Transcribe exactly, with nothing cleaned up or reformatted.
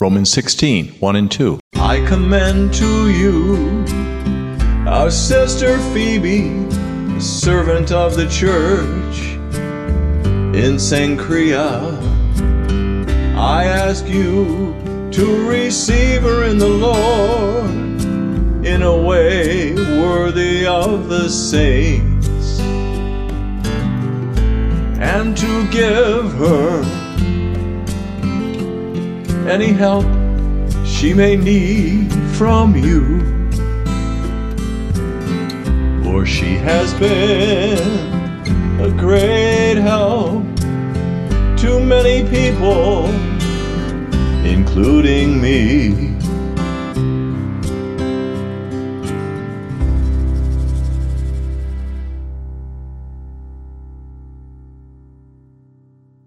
Romans sixteen, one and two. I commend to you our sister Phoebe, the servant of the church in Cenchrea. I ask you to receive her in the Lord in a way worthy of the saints, and to give her any help she may need from you, for she has been a great help to many people, including me.